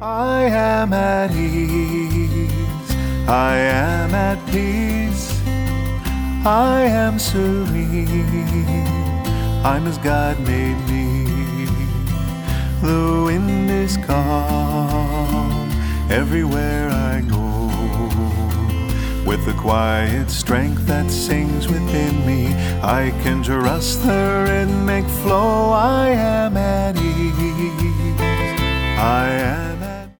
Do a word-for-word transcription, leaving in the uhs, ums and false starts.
I am at ease, I am at peace, I am serene, I'm as God made me. The wind is calm everywhere I go, with the quiet strength that sings within me, I can trust the rhythmic flow. I am at ease, I am